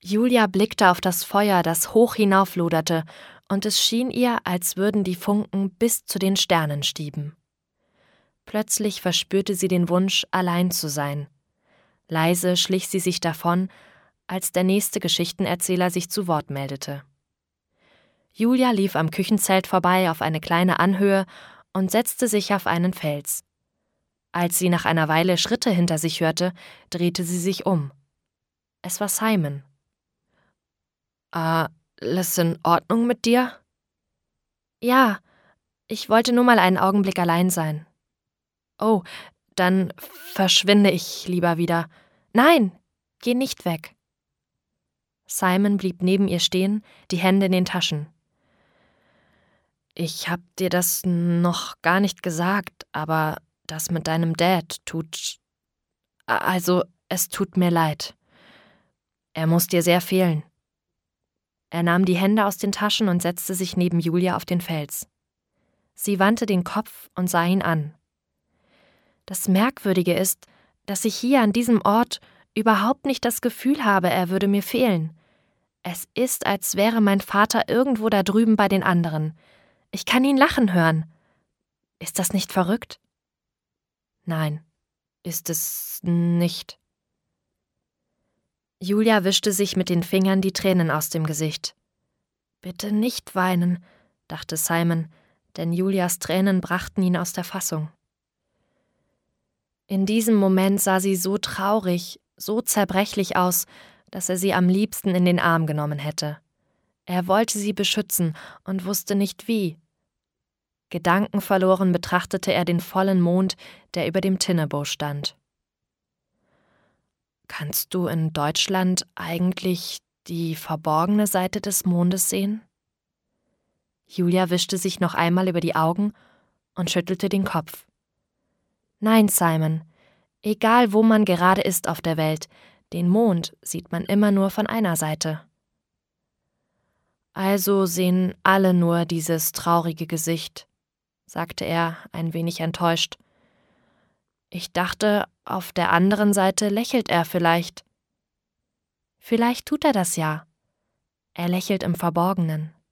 Julia blickte auf das Feuer, das hoch hinaufloderte, und es schien ihr, als würden die Funken bis zu den Sternen stieben. Plötzlich verspürte sie den Wunsch, allein zu sein. Leise schlich sie sich davon, als der nächste Geschichtenerzähler sich zu Wort meldete. Julia lief am Küchenzelt vorbei auf eine kleine Anhöhe und setzte sich auf einen Fels. Als sie nach einer Weile Schritte hinter sich hörte, drehte sie sich um. Es war Simon. Alles in Ordnung mit dir? Ja, ich wollte nur mal einen Augenblick allein sein. Oh, dann verschwinde ich lieber wieder. Nein, geh nicht weg. Simon blieb neben ihr stehen, die Hände in den Taschen. Ich hab dir das noch gar nicht gesagt, aber das mit deinem Dad es tut mir leid. Er muss dir sehr fehlen. Er nahm die Hände aus den Taschen und setzte sich neben Julia auf den Fels. Sie wandte den Kopf und sah ihn an. Das Merkwürdige ist, dass ich hier an diesem Ort überhaupt nicht das Gefühl habe, er würde mir fehlen. Es ist, als wäre mein Vater irgendwo da drüben bei den anderen. Ich kann ihn lachen hören. Ist das nicht verrückt? Nein, ist es nicht. Julia wischte sich mit den Fingern die Tränen aus dem Gesicht. Bitte nicht weinen, dachte Simon, denn Julias Tränen brachten ihn aus der Fassung. In diesem Moment sah sie so traurig, so zerbrechlich aus, dass er sie am liebsten in den Arm genommen hätte. Er wollte sie beschützen und wusste nicht wie. Gedankenverloren betrachtete er den vollen Mond, der über dem Tinnebo stand. Kannst du in Deutschland eigentlich die verborgene Seite des Mondes sehen? Julia wischte sich noch einmal über die Augen und schüttelte den Kopf. Nein, Simon, egal wo man gerade ist auf der Welt, den Mond sieht man immer nur von einer Seite. Also sehen alle nur dieses traurige Gesicht, sagte er, ein wenig enttäuscht. Ich dachte, auf der anderen Seite lächelt er vielleicht. Vielleicht tut er das ja. Er lächelt im Verborgenen.